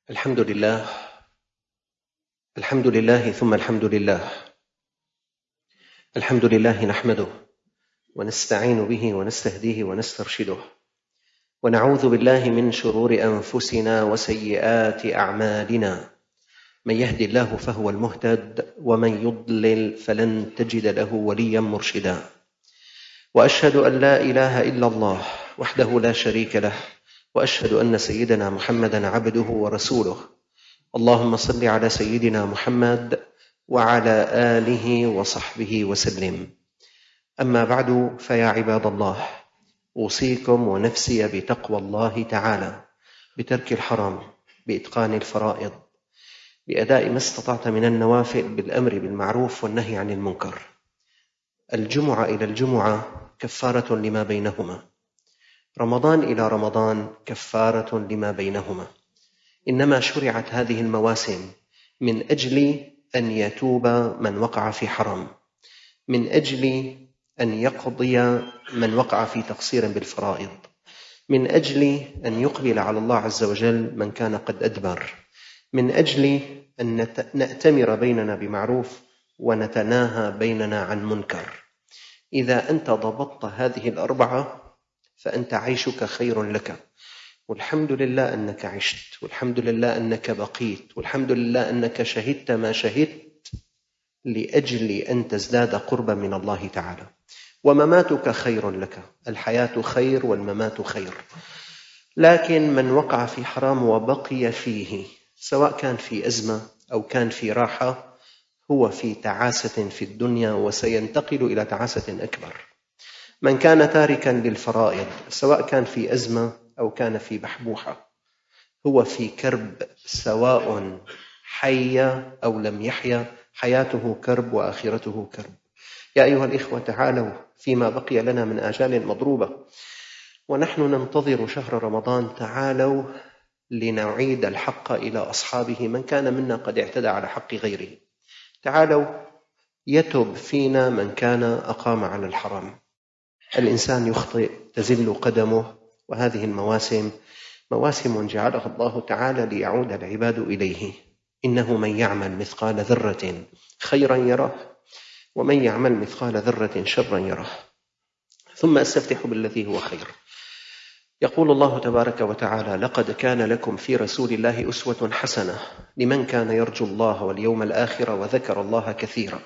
الحمد لله. الحمد لله ثم الحمد لله. الحمد لله نحمده ونستعين به ونستهديه ونسترشده، ونعوذ بالله من شرور أنفسنا وسيئات أعمالنا. من يهد الله فهو المهتد، ومن يضلل فلن تجد له وليا مرشدا. وأشهد أن لا إله إلا الله وحده لا شريك له، وأشهد أن سيدنا محمدا عبده ورسوله. اللهم صل على سيدنا محمد وعلى آله وصحبه وسلم. أما بعد، فيا عباد الله، أوصيكم ونفسي بتقوى الله تعالى، بترك الحرام، بإتقان الفرائض، بأداء ما استطعت من النوافل، بالأمر بالمعروف والنهي عن المنكر. الجمعة إلى الجمعة كفارة لما بينهما، رمضان إلى رمضان كفارة لما بينهما. إنما شرعت هذه المواسم من أجل أن يتوب من وقع في حرام، من أجل أن يقضي من وقع في تقصير بالفرائض، من أجل أن يقبل على الله عز وجل من كان قد أدبر، من أجل أن نأتمر بيننا بمعروف ونتناهى بيننا عن منكر. إذا أنت ضبطت هذه الأربعة فأنت عيشك خير لك، والحمد لله أنك عشت، والحمد لله أنك بقيت، والحمد لله أنك شهدت ما شهدت لأجل أن تزداد قربا من الله تعالى. ومماتك خير لك، الحياة خير والممات خير. لكن من وقع في حرام وبقي فيه، سواء كان في أزمة أو كان في راحة، هو في تعاسة في الدنيا وسينتقل إلى تعاسة أكبر. من كان تاركا للفرائض، سواء كان في أزمة أو كان في بحبوحة، هو في كرب، سواء حي أو لم يحيا، حياته كرب وآخرته كرب. يا أيها الإخوة، تعالوا فيما بقي لنا من آجال مضروبة ونحن ننتظر شهر رمضان، تعالوا لنعيد الحق إلى أصحابه. من كان منا قد اعتدى على حق غيره، تعالوا يتب فينا من كان أقام على الحرام. الإنسان يخطئ، تزل قدمه، وهذه المواسم مواسم جعلها الله تعالى ليعود العباد إليه. إنه من يعمل مثقال ذرة خيرا يره، ومن يعمل مثقال ذرة شرا يره. ثم أستفتح بالذي هو خير. يقول الله تبارك وتعالى: لقد كان لكم في رسول الله أسوة حسنة لمن كان يرجو الله واليوم الآخر وذكر الله كثيرا.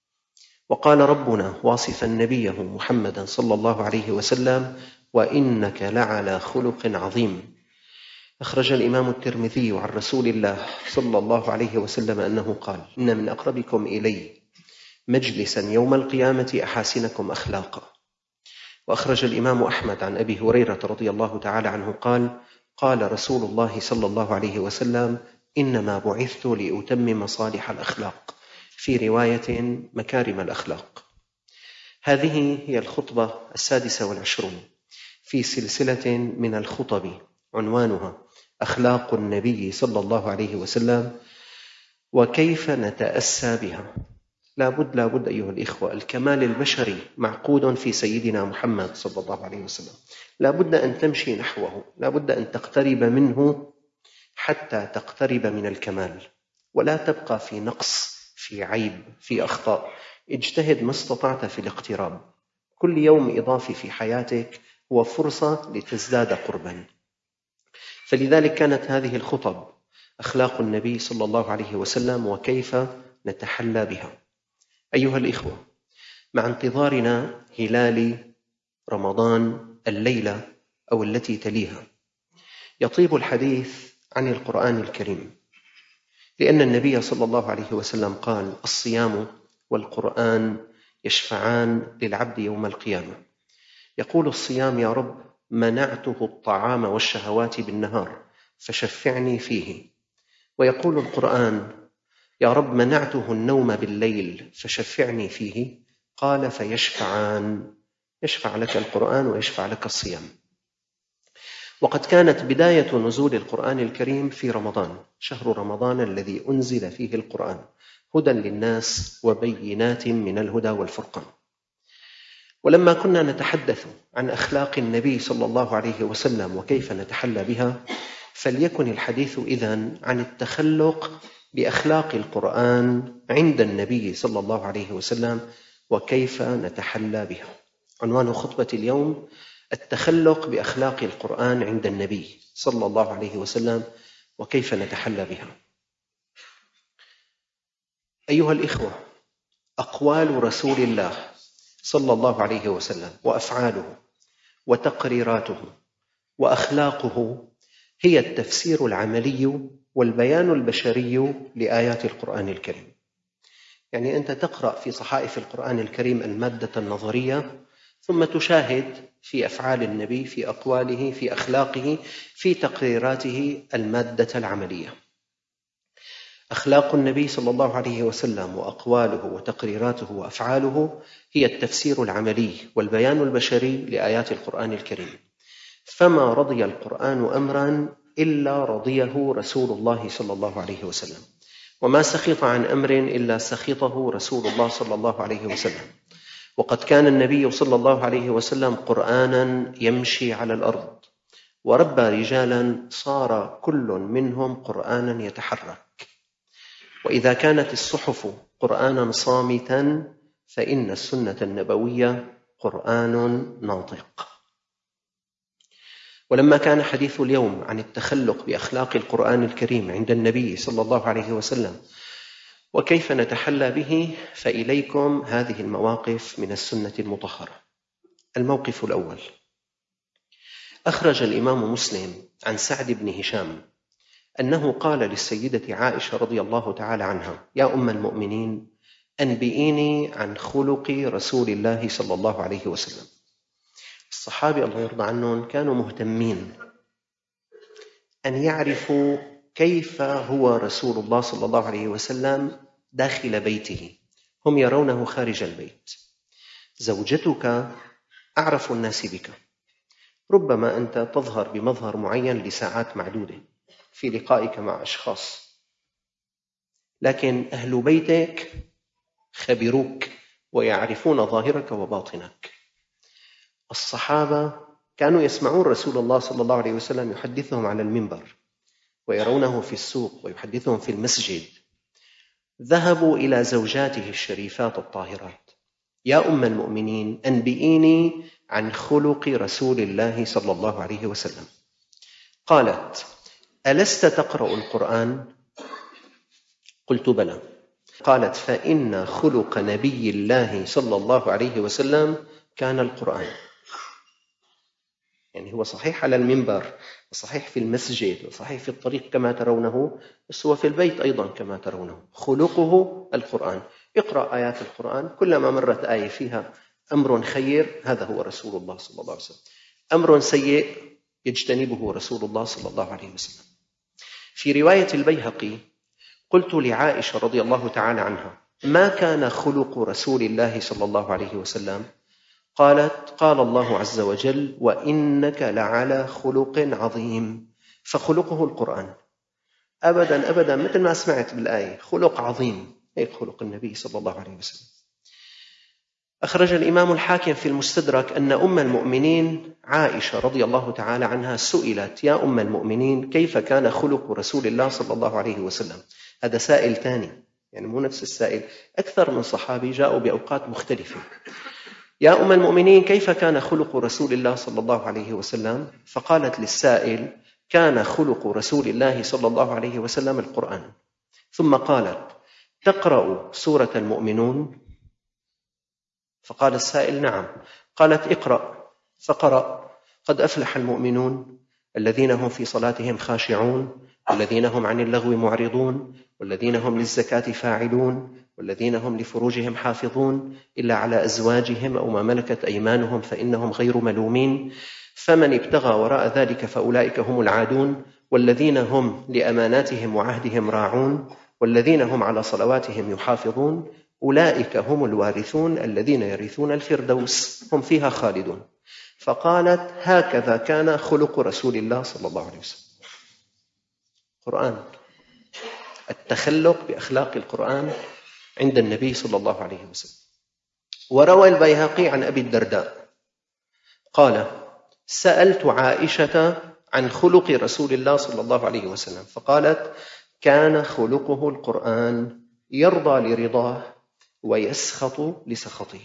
وقال ربنا واصفا نبيه محمدا صلى الله عليه وسلم: وإنك لعلى خلق عظيم. أخرج الإمام الترمذي عن رسول الله صلى الله عليه وسلم أنه قال: إن من أقربكم إلي مجلسا يوم القيامة أحاسنكم أخلاقا. وأخرج الإمام أحمد عن أبي هريرة رضي الله تعالى عنه قال: قال رسول الله صلى الله عليه وسلم: إنما بعثت لأتمم صالح الأخلاق، في رواية مكارم الأخلاق. هذه هي الخطبة 26 في سلسلة من الخطب، عنوانها أخلاق النبي صلى الله عليه وسلم وكيف نتأسى بها. لابد أيها الإخوة، الكمال البشري معقود في سيدنا محمد صلى الله عليه وسلم. لابد أن تمشي نحوه، لابد أن تقترب منه حتى تقترب من الكمال، ولا تبقى في نقص، في عيب، في أخطاء. اجتهد ما استطعت في الاقتراب. كل يوم إضافي في حياتك هو فرصة لتزداد قربا. فلذلك كانت هذه الخطب أخلاق النبي صلى الله عليه وسلم وكيف نتحلى بها. أيها الإخوة، مع انتظارنا هلال رمضان الليلة أو التي تليها، يطيب الحديث عن القرآن الكريم، لأن النبي صلى الله عليه وسلم قال: الصيام والقرآن يشفعان للعبد يوم القيامة. يقول الصيام: يا رب، منعته الطعام والشهوات بالنهار فشفعني فيه. ويقول القرآن: يا رب، منعته النوم بالليل فشفعني فيه. قال: فيشفعان، يشفع لك القرآن ويشفع لك الصيام. وقد كانت بداية نزول القرآن الكريم في رمضان، شهر رمضان الذي أنزل فيه القرآن، هدى للناس وبينات من الهدى والفرقان. ولما كنا نتحدث عن أخلاق النبي صلى الله عليه وسلم وكيف نتحلى بها، فليكن الحديث إذن عن التخلق بأخلاق القرآن عند النبي صلى الله عليه وسلم وكيف نتحلى بها. عنوان خطبة اليوم: التخلق بأخلاق القرآن عند النبي صلى الله عليه وسلم وكيف نتحلى بها. أيها الإخوة، أقوال رسول الله صلى الله عليه وسلم وأفعاله وتقريراته وأخلاقه هي التفسير العملي والبيان البشري لآيات القرآن الكريم. يعني أنت تقرأ في صحائف القرآن الكريم المادة النظرية، ثم تشاهد في أفعال النبي، في أقواله، في أخلاقه، في تقريراته المادة العملية. أخلاق النبي صلى الله عليه وسلم وأقواله وتقريراته وأفعاله هي التفسير العملي والبيان البشري لآيات القرآن الكريم. فما رضي القرآن أمرا إلا رضيه رسول الله صلى الله عليه وسلم، وما سخط عن أمر إلا سخطه رسول الله صلى الله عليه وسلم. وقد كان النبي صلى الله عليه وسلم قرآنا يمشي على الأرض، وربى رجالا صار كل منهم قرآنا يتحرك. وإذا كانت الصحف قرآنا صامتا فإن السنة النبوية قرآن ناطق. ولما كان حديث اليوم عن التخلق بأخلاق القرآن الكريم عند النبي صلى الله عليه وسلم وكيف نتحلى به، فإليكم هذه المواقف من السنة المطهرة. الموقف الأول: أخرج الإمام مسلم عن سعد بن هشام أنه قال للسيدة عائشة رضي الله تعالى عنها: يا أم المؤمنين، أنبئيني عن خلق رسول الله صلى الله عليه وسلم. الصحابة الله يرضى عنهم كانوا مهتمين أن يعرفوا كيف هو رسول الله صلى الله عليه وسلم داخل بيته. هم يرونه خارج البيت. زوجتك أعرف الناس بك، ربما أنت تظهر بمظهر معين لساعات معدودة في لقائك مع أشخاص، لكن أهل بيتك خبروك ويعرفون ظاهرك وباطنك. الصحابة كانوا يسمعون رسول الله صلى الله عليه وسلم يحدثهم على المنبر، ويرونه في السوق ويحدثهم في المسجد. ذهبوا إلى زوجاته الشريفات الطاهرات: يا أم المؤمنين، أنبئيني عن خلق رسول الله صلى الله عليه وسلم. قالت: ألست تقرأ القرآن؟ قلت: بلى. قالت: فإن خلق نبي الله صلى الله عليه وسلم كان القرآن. يعني هو صحيح على المنبر، وصحيح في المسجد، وصحيح في الطريق كما ترونه، بس هو في البيت أيضا كما ترونه. خلقه القرآن. يقرأ آيات القرآن، كلما مرت آية فيها أمر خير هذا هو رسول الله صلى الله عليه وسلم، أمر سيء يجتنبه رسول الله صلى الله عليه وسلم. في رواية البيهقي: قلت لعائشة رضي الله تعالى عنها: ما كان خلق رسول الله صلى الله عليه وسلم؟ قالت: قال الله عز وجل: وإنك لعلى خلق عظيم. فخلقه القرآن. أبدا أبدا، مثل ما سمعت بالآية، خلق عظيم، هيك خلق النبي صلى الله عليه وسلم. أخرج الإمام الحاكم في المستدرك أن أم المؤمنين عائشة رضي الله تعالى عنها سئلت: يا أم المؤمنين، كيف كان خلق رسول الله صلى الله عليه وسلم؟ هذا سائل ثاني، يعني مو نفس السائل، أكثر من صحابي جاءوا بأوقات مختلفة. يا أم المؤمنين، كيف كان خلق رسول الله صلى الله عليه وسلم؟ فقالت للسائل: كان خلق رسول الله صلى الله عليه وسلم القرآن. ثم قالت: تقرأ سورة المؤمنون؟ فقال السائل: نعم. قالت: اقرأ. فقرأ: قد أفلح المؤمنون الذين هم في صلاتهم خاشعون، والذين هم عن اللغو معرضون، والذين هم للزكاة فاعلون، والذين هم لفروجهم حافظون إلا على أزواجهم أو ما ملكت أيمانهم فإنهم غير ملومين، فمن ابتغى وراء ذلك فأولئك هم العادون، والذين هم لأماناتهم وعهدهم راعون، والذين هم على صلواتهم يحافظون، أولئك هم الوارثون الذين يرثون الفردوس هم فيها خالدون. فقالت: هكذا كان خلق رسول الله صلى الله عليه وسلم. قرآن، التخلق بأخلاق القرآن عند النبي صلى الله عليه وسلم. وروى البيهقي عن أبي الدرداء قال: سألت عائشة عن خلق رسول الله صلى الله عليه وسلم، فقالت: كان خلقه القرآن، يرضى لرضاه ويسخط لسخطه.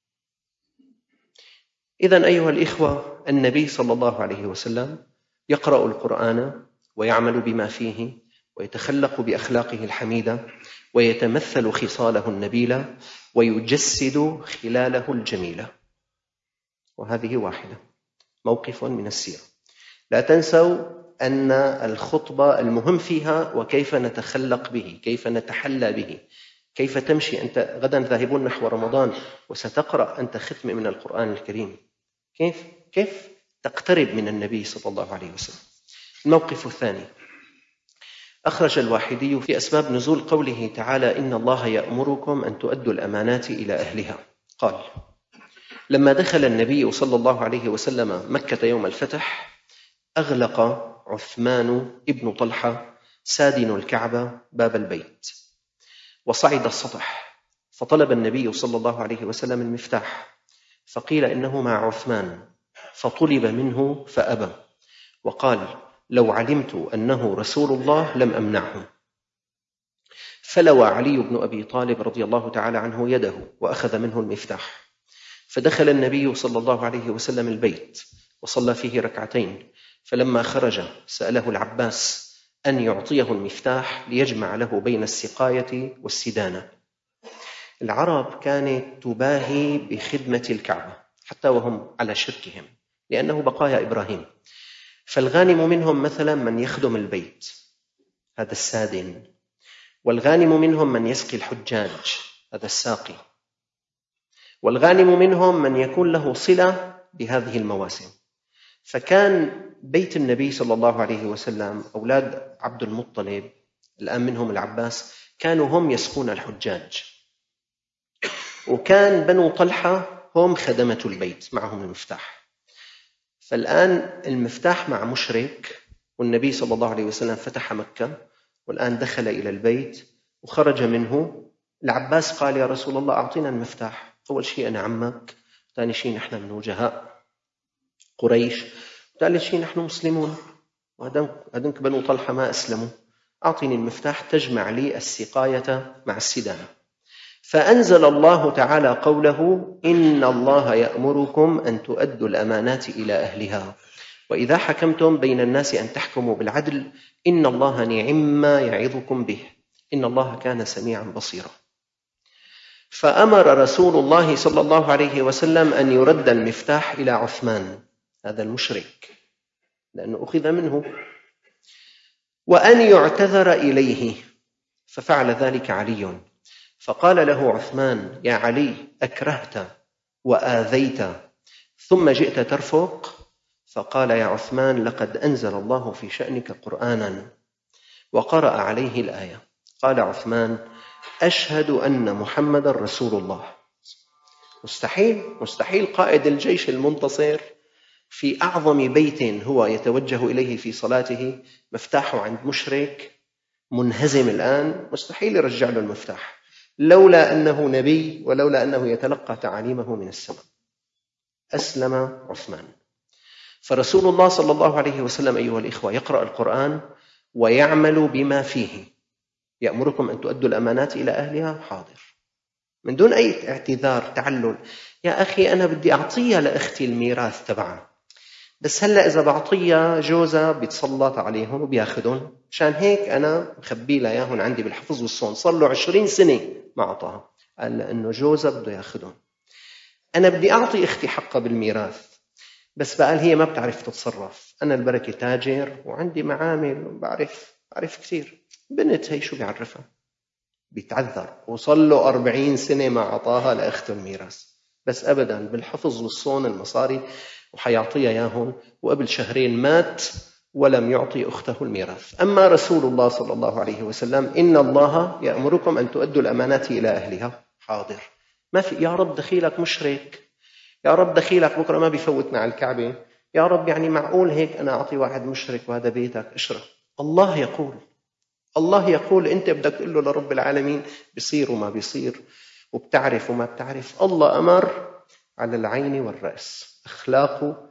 إذن أيها الإخوة، النبي صلى الله عليه وسلم يقرأ القرآن ويعمل بما فيه ويتخلق بأخلاقه الحميدة ويتمثل خصاله النبيلة ويجسد خلاله الجميلة. وهذه واحدة، موقف من السيرة. لا تنسوا أن الخطبة المهم فيها وكيف نتخلق به، كيف نتحلى به، كيف تمشي. أنت غدا ذاهبون نحو رمضان وستقرأ أنت ختم من القرآن الكريم، كيف تقترب من النبي صلى الله عليه وسلم. الموقف الثاني، أخرج الواحدي في أسباب نزول قوله تعالى: إن الله يأمركم أن تؤدوا الأمانات إلى أهلها. قال: لما دخل النبي صلى الله عليه وسلم مكة يوم الفتح، أغلق عثمان ابن طلحة سادن الكعبة باب البيت، وصعد السطح، فطلب النبي صلى الله عليه وسلم المفتاح، فقيل إنه مع عثمان، فطلب منه فأبى، وقال: لو علمت أنه رسول الله لم أمنعه. فلوى علي بن أبي طالب رضي الله تعالى عنه يده وأخذ منه المفتاح، فدخل النبي صلى الله عليه وسلم البيت وصلى فيه ركعتين، فلما خرج سأله العباس أن يعطيه المفتاح ليجمع له بين السقاية والسدانة. العرب كانت تباهي بخدمة الكعبة حتى وهم على شركهم، لأنه بقايا إبراهيم. فالغانم منهم مثلا من يخدم البيت، هذا السادن، والغانم منهم من يسقي الحجاج، هذا الساقي، والغانم منهم من يكون له صلة بهذه المواسم. فكان بيت النبي صلى الله عليه وسلم أولاد عبد المطلب، الآن منهم العباس، كانوا هم يسقون الحجاج، وكان بنو طلحة هم خدمة البيت معهم المفتاح. فالآن المفتاح مع مشرك، والنبي صلى الله عليه وسلم فتح مكة، والآن دخل إلى البيت وخرج منه. العباس قال: يا رسول الله أعطينا المفتاح. أول شيء أنا عمك، ثاني شيء نحن من وجهاء قريش، ثالث شيء نحن مسلمون، وهذنك بنو طلحة ما أسلموا، أعطيني المفتاح تجمع لي السقاية مع السدانة. فأنزل الله تعالى قوله: إن الله يأمركم أن تؤدوا الأمانات إلى أهلها وإذا حكمتم بين الناس أن تحكموا بالعدل إن الله نعم يعظكم به إن الله كان سميعا بصيرا. فأمر رسول الله صلى الله عليه وسلم أن يرد المفتاح إلى عثمان، هذا المشرك، لأنه أخذ منه، وأن يعتذر إليه، ففعل ذلك علي. فقال له عثمان: يا علي، أكرهت وآذيت ثم جئت ترفق؟ فقال: يا عثمان، لقد أنزل الله في شأنك قرآنا، وقرأ عليه الآية. قال عثمان: أشهد أن محمد رسول الله. مستحيل قائد الجيش المنتصر في أعظم بيت هو يتوجه إليه في صلاته مفتاحه عند مشرك منهزم الآن، مستحيل يرجع له المفتاح، لولا أنه نبي ولولا أنه يتلقى تعاليمه من السماء. أسلم عثمان. فرسول الله صلى الله عليه وسلم أيها الإخوة يقرأ القرآن ويعمل بما فيه. يأمركم أن تؤدوا الأمانات إلى أهلها، حاضر، من دون أي اعتذار تعلل. يا أخي أنا بدي أعطيها لأختي الميراث تبعها، بس هلأ إذا بعطيها جوزها بيتسلط عليهم وبياخدهم، مشان هيك أنا مخبي لها إياهم عندي بالحفظ والصون، صار له 20 سنة ما أعطاها، قال لأنه جوزها بده ياخدهم. أنا بدي أعطي أختي حقها بالميراث، بس بقال هي ما بتعرف تتصرف، أنا البركة تاجر وعندي معامل وبعرف كثير. بنت هي شو بيعرفها؟ بيتعذر، وصل له 40 سنة ما أعطاها لأخته الميراث، بس أبدا بالحفظ والصون المصاري وحيعطيها ياهن، وقبل شهرين مات ولم يعطي أخته الميراث. أما رسول الله صلى الله عليه وسلم: إن الله يأمركم أن تؤدوا الأمانات إلى أهلها، حاضر. ما في يا رب دخيلك مشرك، يا رب دخيلك بكرة ما بيفوتنا على الكعبة، يا رب يعني معقول هيك أنا أعطي واحد مشرك وهذا بيتك اشرب. الله يقول أنت بدك تقول له لرب العالمين بيصير وما بيصير، وبتعرف وما بتعرف. الله أمر على العين والرأس، أخلاقه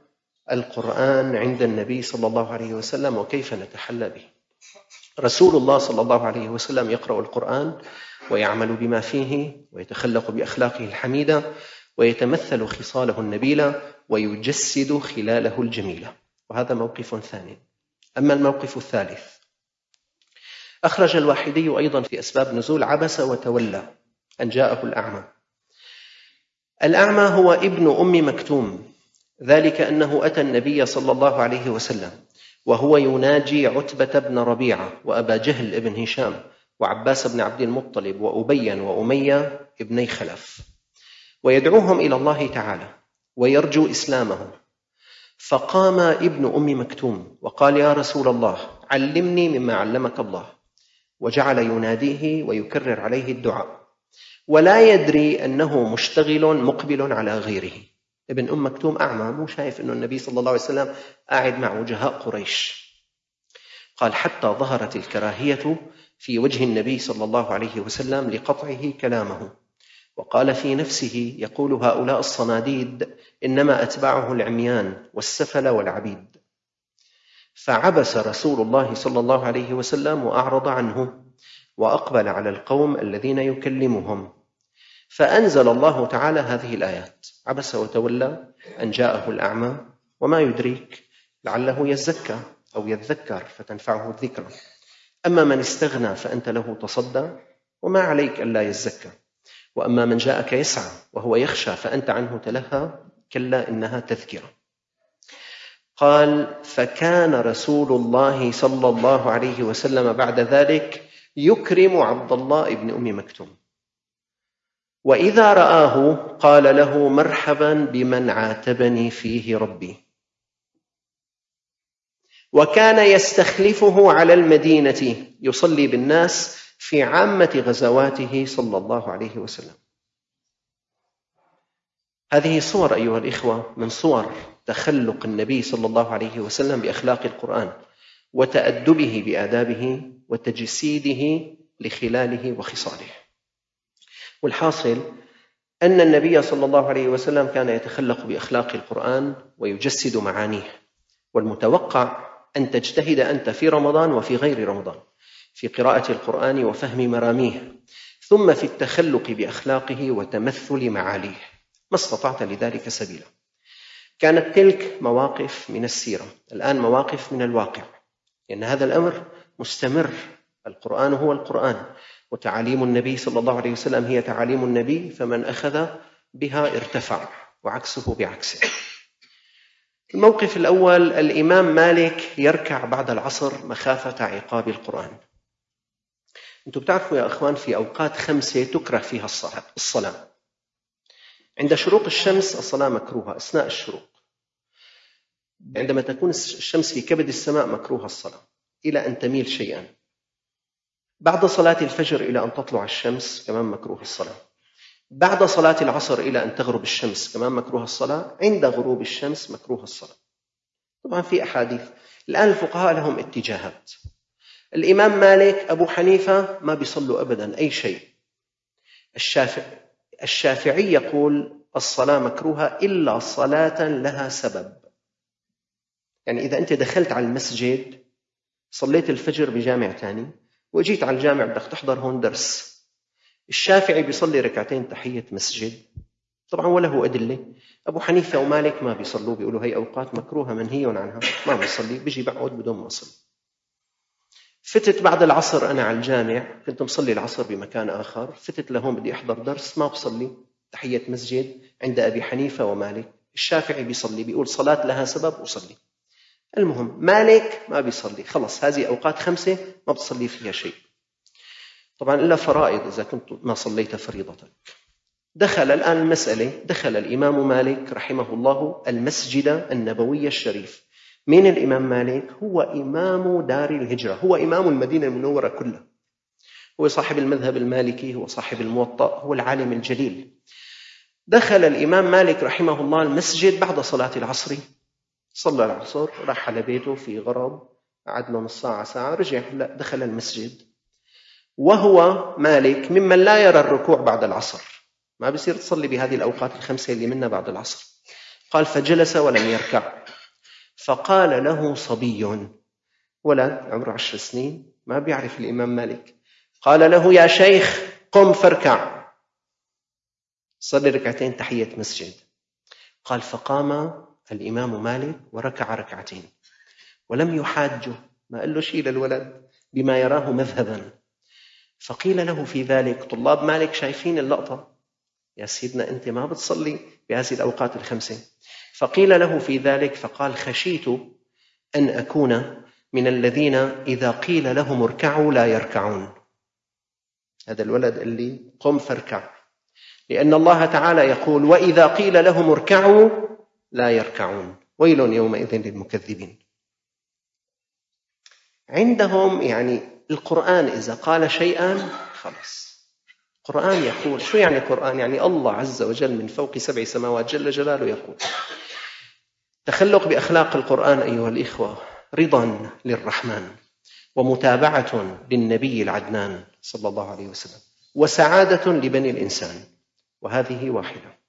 القرآن عند النبي صلى الله عليه وسلم وكيف نتحلى به. رسول الله صلى الله عليه وسلم يقرأ القرآن ويعمل بما فيه ويتخلق بأخلاقه الحميدة ويتمثل خصاله النبيلة ويجسد خلاله الجميلة، وهذا موقف ثاني. أما الموقف الثالث، أخرج الواحدي أيضا في أسباب نزول عبس وتولى أن جاءه الأعمى. الأعمى هو ابن أم مكتوم، ذلك أنه أتى النبي صلى الله عليه وسلم وهو يناجي عتبة بن ربيعة وأبا جهل بن هشام وعباس بن عبد المطلب وأبي وأمية ابني خلف، ويدعوهم إلى الله تعالى ويرجو إسلامهم. فقام ابن أم مكتوم وقال: يا رسول الله، علمني مما علمك الله، وجعل يناديه ويكرر عليه الدعاء، ولا يدري أنه مشتغل مقبل على غيره. ابن أم مكتوم أعمى، مو شايف أنه النبي صلى الله عليه وسلم قاعد مع وجهاء قريش. قال: حتى ظهرت الكراهية في وجه النبي صلى الله عليه وسلم لقطعه كلامه، وقال في نفسه: يقول هؤلاء الصناديد إنما أتبعه العميان والسفل والعبيد. فعبس رسول الله صلى الله عليه وسلم وأعرض عنه وأقبل على القوم الذين يكلمهم، فأنزل الله تعالى هذه الآيات: عبس وتولى أن جاءه الأعمى وما يدريك لعله يزكى أو يذكر فتنفعه الذكرى، أما من استغنى فأنت له تصدى وما عليك ألا يزكى، وأما من جاءك يسعى وهو يخشى فأنت عنه تلهى كلا إنها تذكرة. قال: فكان رسول الله صلى الله عليه وسلم بعد ذلك يكرم عبد الله بن أم مكتوم، وإذا رآه قال له: مرحبا بمن عاتبني فيه ربي. وكان يستخلفه على المدينة يصلي بالناس في عامة غزواته صلى الله عليه وسلم. هذه صور أيها الإخوة من صور تخلق النبي صلى الله عليه وسلم بأخلاق القرآن وتأدبه بآدابه وتجسيده لخلاله وخصاله. والحاصل أن النبي صلى الله عليه وسلم كان يتخلق بأخلاق القرآن ويجسد معانيه، والمتوقع أن تجتهد أنت في رمضان وفي غير رمضان في قراءة القرآن وفهم مراميه، ثم في التخلق بأخلاقه وتمثل معاليه ما استطعت لذلك سبيلا. كانت تلك مواقف من السيرة، الآن مواقف من الواقع، لأن هذا الأمر مستمر. القرآن هو القرآن، وتعاليم النبي صلى الله عليه وسلم هي تعاليم النبي، فمن أخذ بها ارتفع، وعكسه بعكسه. الموقف الأول: الإمام مالك يركع بعد العصر مخافة عقاب القرآن. أنتم بتعرفوا يا أخوان في أوقات 5 تكره فيها الصلاة. عند شروق الشمس الصلاة مكروهة أثناء الشروق، عندما تكون الشمس في كبد السماء مكروهة الصلاة إلى أن تميل شيئا، بعد صلاة الفجر إلى أن تطلع الشمس كمان مكروه الصلاة، بعد صلاة العصر إلى أن تغرب الشمس كمان مكروه الصلاة، عند غروب الشمس مكروه الصلاة. طبعا في أحاديث. الآن الفقهاء لهم اتجاهات. الإمام مالك، أبو حنيفة ما بيصلوا أبدا أي شيء. الشافعي يقول الصلاة مكروهة إلا صلاة لها سبب. يعني إذا أنت دخلت على المسجد صليت الفجر بجامع تاني وجيت على الجامع بدك تحضر هون درس، الشافعي بيصلي ركعتين تحية مسجد طبعا وله أدلة. أبو حنيفة ومالك ما بيصلوا، بيقولوا هي أوقات مكروهة منهي عنها، ما بيصلي، بيجي بقعد بدون ما أصلي. فتت بعد العصر أنا على الجامع، كنت مصلي العصر بمكان آخر، فتت لهون بدي أحضر درس، ما بصلي تحية مسجد عند أبي حنيفة ومالك. الشافعي بيصلي، بيقول صلاة لها سبب أصلي. المهم مالك ما بيصلي، خلص هذه أوقات 5 ما بتصلي فيها شيء، طبعا إلا فرائض إذا كنت ما صليت فريضتك. دخل الآن المسألة، دخل الإمام مالك رحمه الله المسجد النبوي الشريف. من الإمام مالك؟ هو إمام دار الهجرة، هو إمام المدينة المنورة كلها، هو صاحب المذهب المالكي، هو صاحب الموطأ، هو العالم الجليل. دخل الإمام مالك رحمه الله المسجد بعد صلاة العصر، صلى العصر، راح على بيته في غرب، قعد له نص ساعة ساعة، رجع دخل المسجد، وهو مالك ممن لا يرى الركوع بعد العصر، ما بيصير تصلي بهذه الأوقات 5 اللي منها بعد العصر. قال: فجلس ولم يركع، فقال له صبي، ولد عمره 10 سنين ما بيعرف الإمام مالك، قال له: يا شيخ قم فاركع، صلي ركعتين تحية مسجد. قال: فقام الإمام مالك وركع ركعتين ولم يحاجه، ما قال له شيء للولد بما يراه مذهبا. فقيل له في ذلك: طلاب مالك شايفين اللقطة، يا سيدنا أنت ما بتصلي بهذه الأوقات الخمسة. فقيل له في ذلك فقال: خشيت أن أكون من الذين إذا قيل لهم اركعوا لا يركعون. هذا الولد اللي قم فاركع، لأن الله تعالى يقول: وإذا قيل لهم اركعوا لا يركعون، ويل يومئذ للمكذبين. عندهم يعني القرآن إذا قال شيئا خلص، القرآن يقول. شو يعني القرآن؟ يعني الله عز وجل من فوق 7 سماوات جل جلاله يقول. تخلق بأخلاق القرآن أيها الإخوة رضا للرحمن، ومتابعة للنبي العدنان صلى الله عليه وسلم، وسعادة لبني الإنسان، وهذه واحدة.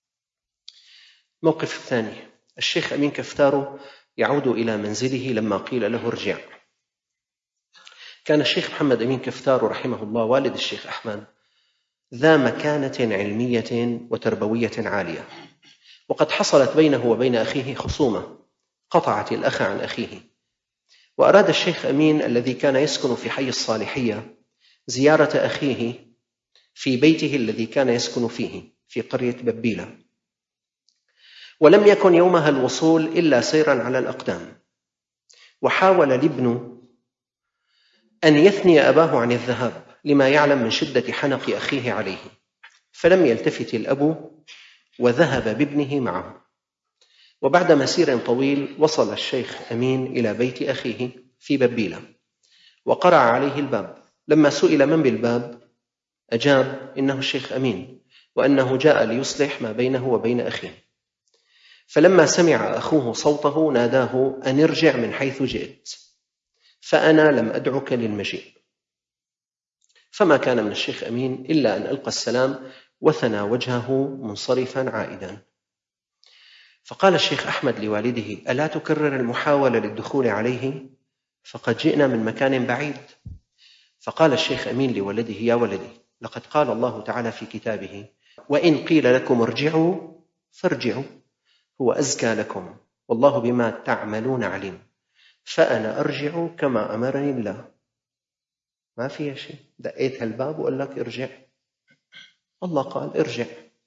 موقف الثاني: الشيخ أمين كفتار يعود إلى منزله لما قيل له ارجع. كان الشيخ محمد أمين كفتار رحمه الله والد الشيخ أحمد ذا مكانة علمية وتربوية عالية، وقد حصلت بينه وبين أخيه خصومة قطعت الأخ عن أخيه، وأراد الشيخ أمين الذي كان يسكن في حي الصالحية زيارة أخيه في بيته الذي كان يسكن فيه في قرية ببيلة، ولم يكن يومها الوصول إلا سيرا على الأقدام. وحاول الابن أن يثني أباه عن الذهاب لما يعلم من شدة حنق أخيه عليه، فلم يلتفت الأب وذهب بابنه معه. وبعد مسير طويل وصل الشيخ أمين إلى بيت أخيه في ببيلة وقرع عليه الباب. لما سئل من بالباب أجاب إنه الشيخ أمين، وأنه جاء ليصلح ما بينه وبين أخيه. فلما سمع أخوه صوته ناداه أن ارجع من حيث جئت، فأنا لم أدعك للمجيء. فما كان من الشيخ أمين إلا أن ألقى السلام وثنى وجهه منصرفا عائدا. فقال الشيخ أحمد لوالده: ألا تكرر المحاولة للدخول عليه؟ فقد جئنا من مكان بعيد. فقال الشيخ أمين لولده: يا ولدي، لقد قال الله تعالى في كتابه: وإن قيل لكم ارجعوا فارجعوا هو أزكى لكم والله بما تعملون عليم، فأنا أرجع كما أمرني الله. ما فيها شيء، دقيت هالباب وقال لك ارجع، الله قال ارجع.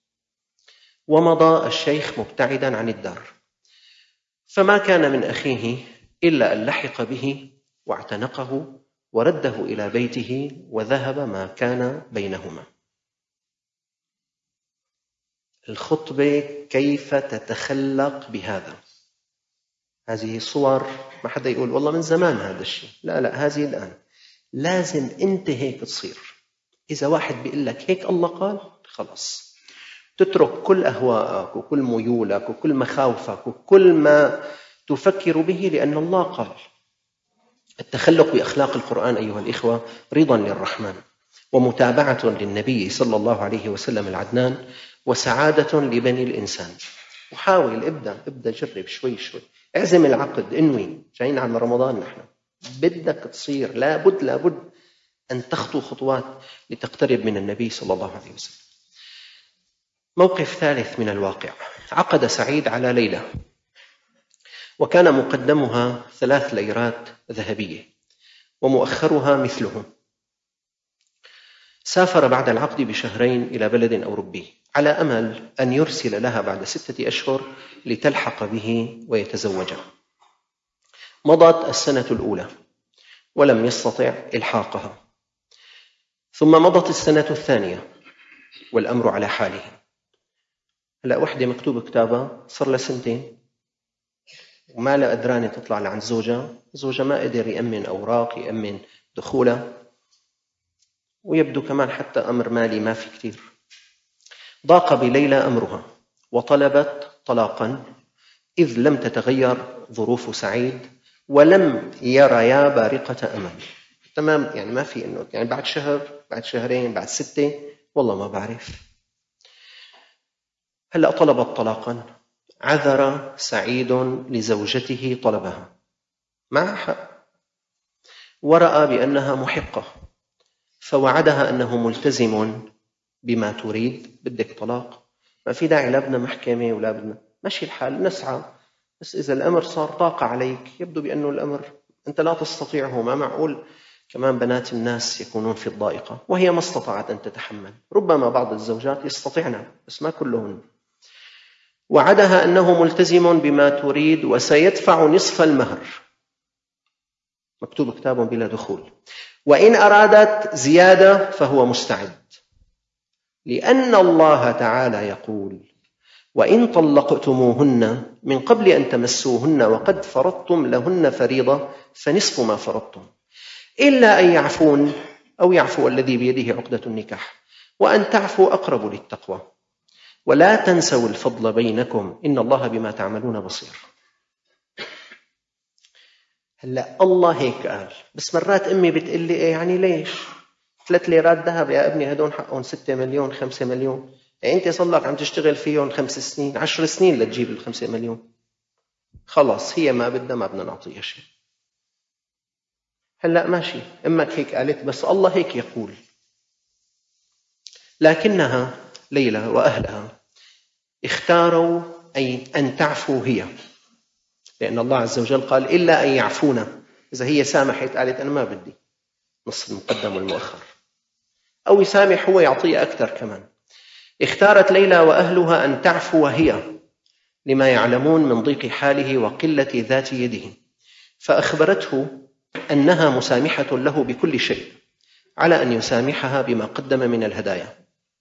ومضى الشيخ مبتعدا عن الدار، فما كان من أخيه إلا أن لحق به واعتنقه ورده إلى بيته وذهب ما كان بينهما. الخطبة كيف تتخلق بهذا؟ هذه صور ما حدا يقول والله من زمان هذا الشيء، لا لا، هذه الآن لازم أنت هيك تصير. إذا واحد بيقول لك هيك الله قال، خلاص تترك كل أهواءك وكل ميولك وكل مخاوفك وكل ما تفكر به، لأن الله قال. التخلق بأخلاق القرآن أيها الإخوة رضا للرحمن، ومتابعة للنبي صلى الله عليه وسلم العدنان، وسعادة لبني الإنسان. وحاول ابدأ جرب شوي شوي، اعزم العقد، انوي، جايين على رمضان نحن، بدك تصير، لابد أن تخطو خطوات لتقترب من النبي صلى الله عليه وسلم. موقف ثالث من الواقع: عقد سعيد على ليلة، وكان مقدمها 3 ليرات ذهبية ومؤخرها مثله. سافر بعد العقد بشهرين إلى بلد أوروبي على أمل أن يرسل لها بعد 6 أشهر لتلحق به ويتزوجا. مضت السنة الأولى ولم يستطع إلحاقها، ثم مضت السنة الثانية والأمر على حاله. هلأ وحدة مكتوب كتابها صار لها 2 سنين وما لا قدرانة تطلع لعند زوجها ما قدر يأمن أوراق، يأمن دخولها، ويبدو كمان حتى أمر مالي ما في كتير. ضاق بليلى أمرها وطلبت طلاقا، إذ لم تتغير ظروف سعيد ولم يريا بارقة أمل. تمام، يعني ما في إنه يعني بعد شهر، بعد شهرين، بعد 6، والله ما بعرف. هلأ طلبت طلاقا، عذر سعيد لزوجته طلبها مع حق، ورأى بأنها محقة، فوعدها أنه ملتزم بما تريد. بدك طلاق؟ ما في داعي، لا بدنا محكمة ولا بدنا، مشي الحال نسعى. بس إذا الأمر صار طاقة عليك، يبدو بأنه الأمر أنت لا تستطيعه، ما معقول كمان بنات الناس يكونون في الضائقة وهي ما استطاعت أن تتحمل. ربما بعض الزوجات يستطيعن بس ما كلهن. وعدها أنه ملتزم بما تريد وسيدفع نصف المهر، مكتوب كتاب بلا دخول، وإن أرادت زيادة فهو مستعد، لأن الله تعالى يقول: وإن طلقتموهن من قبل أن تمسوهن وقد فرضتم لهن فريضة فنصف ما فرضتم، إلا أن يعفون أو يعفو الذي بيده عقدة النكاح، وأن تعفوا أقرب للتقوى، ولا تنسوا الفضل بينكم إن الله بما تعملون بصير. هلأ الله هيك قال، بس مرات أمي بتقول لي إيه يعني ليش 3 ليرات ذهب يا ابني هدول حقهم 6 مليون 5 مليون، يعني أنت صلك عم تشتغل فيهم 5 سنين 10 سنين لتجيب 5 مليون، خلاص هي ما بدنا ما بدنا نعطيها شيء. هلأ ماشي، أمك هيك قالت بس الله هيك يقول. لكنها ليلى وأهلها اختاروا أن تعفو هي، لأن الله عز وجل قال: إلا أن يعفونا. إذا هي سامحت قالت أنا ما بدي نص المقدم والمؤخر، أو يسامح هو يعطيه أكثر كمان. اختارت ليلى وأهلها أن تعفو هي لما يعلمون من ضيق حاله وقلة ذات يده، فأخبرته أنها مسامحة له بكل شيء على أن يسامحها بما قدم من الهدايا.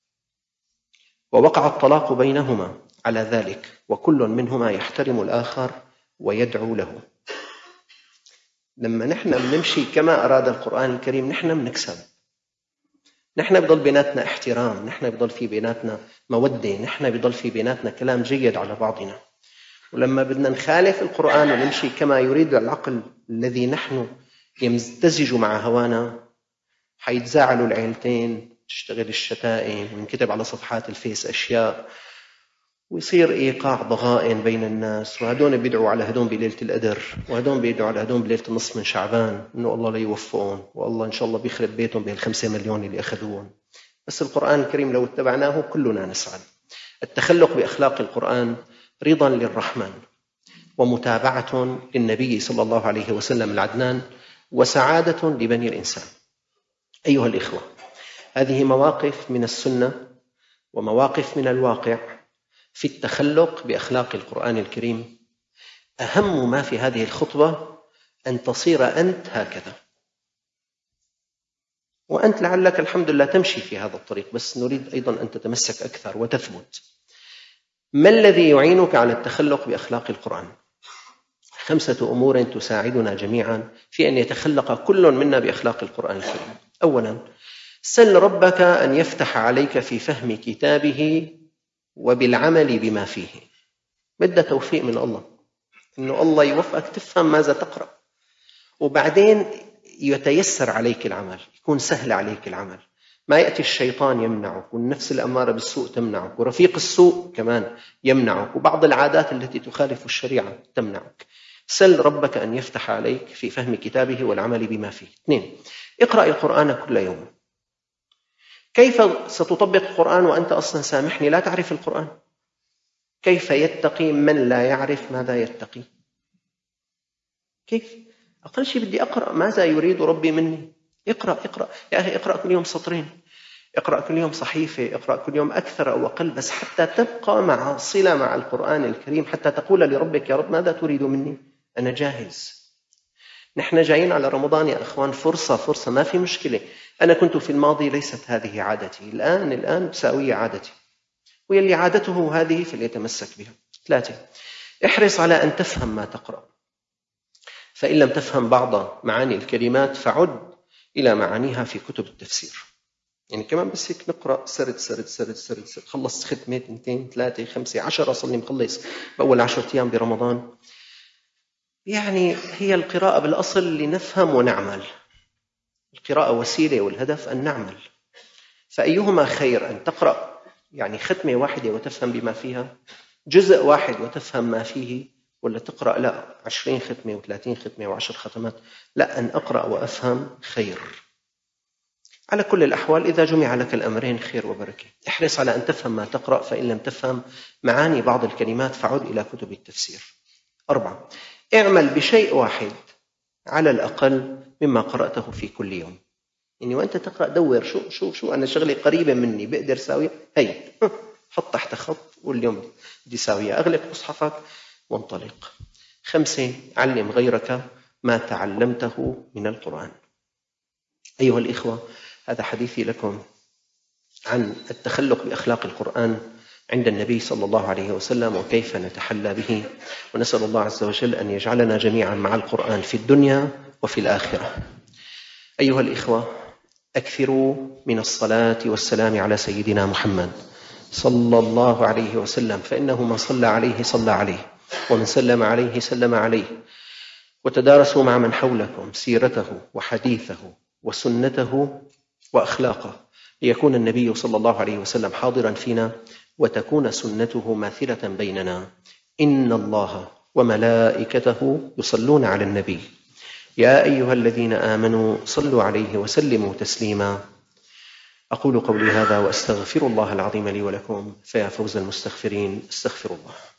ووقع الطلاق بينهما على ذلك، وكل منهما يحترم الآخر ويدعو له. لما نحن بنمشي كما أراد القرآن الكريم نحن بنكسب، نحن بضل بيناتنا احترام، نحن بضل في بيناتنا مودة، نحن بضل في بيناتنا كلام جيد على بعضنا. ولما بدنا نخالف القرآن ونمشي كما يريد العقل الذي نحن يمتزج مع هوانا، حيتزاعلوا العيلتين، تشتغل الشتائم، وينكتب على صفحات الفيس أشياء، ويصير إيقاع ضغائن بين الناس، وهدون بيدعوا على هدون بليلة القدر، وهدون بيدعوا على هدون بليلة النصف من شعبان إنه الله لا يوفقهم، والله إن شاء الله بيخرب بيتهم بال5 مليون اللي أخذوهم. بس القرآن الكريم لو اتبعناه كلنا نسعد. التخلق بأخلاق القرآن رضا للرحمن، ومتابعة للنبي صلى الله عليه وسلم العدنان، وسعادة لبني الإنسان. أيها الإخوة، هذه مواقف من السنة ومواقف من الواقع في التخلق بأخلاق القرآن الكريم. أهم ما في هذه الخطبة أن تصير أنت هكذا، وأنت لعلك الحمد لله تمشي في هذا الطريق، بس نريد أيضا أن تتمسك أكثر وتثبت. ما الذي يعينك على التخلق بأخلاق القرآن؟ 5 أمور تساعدنا جميعا في أن يتخلق كل منا بأخلاق القرآن الكريم. أولا، سل ربك أن يفتح عليك في فهم كتابه وبالعمل بما فيه. بدأ توفيق من الله، إنه الله يوفقك تفهم ماذا تقرأ، وبعدين يتيسر عليك العمل، يكون سهل عليك العمل، ما يأتي الشيطان يمنعك، والنفس الأمارة بالسوء تمنعك، ورفيق السوء كمان يمنعك، وبعض العادات التي تخالف الشريعة تمنعك. سل ربك أن يفتح عليك في فهم كتابه والعمل بما فيه. 2، اقرأ القرآن كل يوم. كيف ستطبق القرآن وأنت أصلا سامحني لا تعرف القرآن؟ كيف يتقي من لا يعرف ماذا يتقي؟ كيف؟ أقل شيء بدي أقرأ ماذا يريد ربي مني. اقرأ يا أخي، اقرأ كل يوم سطرين، اقرأ كل يوم صحيفة، اقرأ كل يوم أكثر أو أقل، بس حتى تبقى مع صلة مع القرآن الكريم، حتى تقول لربك: يا رب ماذا تريد مني؟ أنا جاهز. نحن جايين على رمضان يا أخوان، فرصة ما في مشكلة. أنا كنت في الماضي ليست هذه عادتي، الآن ساوية عادتي، واللي عادته هذه فليتمسك بها. 3، احرص على أن تفهم ما تقرأ، فإن لم تفهم بعض معاني الكلمات فعد إلى معانيها في كتب التفسير. يعني كمان بس هيك نقرأ سرد، خلص ختمة 2 3 5 10 صلي مخلص بأول 10 أيام برمضان. يعني هي القراءة بالأصل لنفهم ونعمل، القراءة وسيلة والهدف أن نعمل. فأيهما خير، أن تقرأ يعني ختمة واحدة وتفهم بما فيها، جزء واحد وتفهم ما فيه، ولا تقرأ لا 20 ختمة و30 ختمة و10 ختمات؟ لا، أن أقرأ وأفهم خير. على كل الأحوال إذا جمع لك الأمرين خير وبركة. احرص على أن تفهم ما تقرأ، فإن لم تفهم معاني بعض الكلمات فعد إلى كتب التفسير. 4. اعمل بشيء واحد على الأقل مما قرأته في كل يوم. يعني وأنت تقرأ دور شو أنا شغلي قريبة مني بقدر ساويها، هي حط تحت خط واليوم بدي ساويها، أغلق مصحفك وانطلق. 5. علم غيرك ما تعلمته من القرآن. أيها الإخوة، هذا حديثي لكم عن التخلق بأخلاق القرآن عند النبي صلى الله عليه وسلم وكيف نتحلى به، ونسأل الله عز وجل أن يجعلنا جميعا مع القرآن في الدنيا وفي الآخرة. أيها الإخوة، أكثروا من الصلاة والسلام على سيدنا محمد صلى الله عليه وسلم، فإنه من صلى عليه صلى عليه، ومن سلم عليه سلم عليه. وتدارسوا مع من حولكم سيرته وحديثه وسنته وأخلاقه، ليكون النبي صلى الله عليه وسلم حاضرا فينا وتكون سنته ماثلة بيننا. إن الله وملائكته يصلون على النبي يا أيها الذين آمنوا صلوا عليه وسلموا تسليما. أقول قولي هذا وأستغفر الله العظيم لي ولكم، فيا فوز المستغفرين، استغفر الله.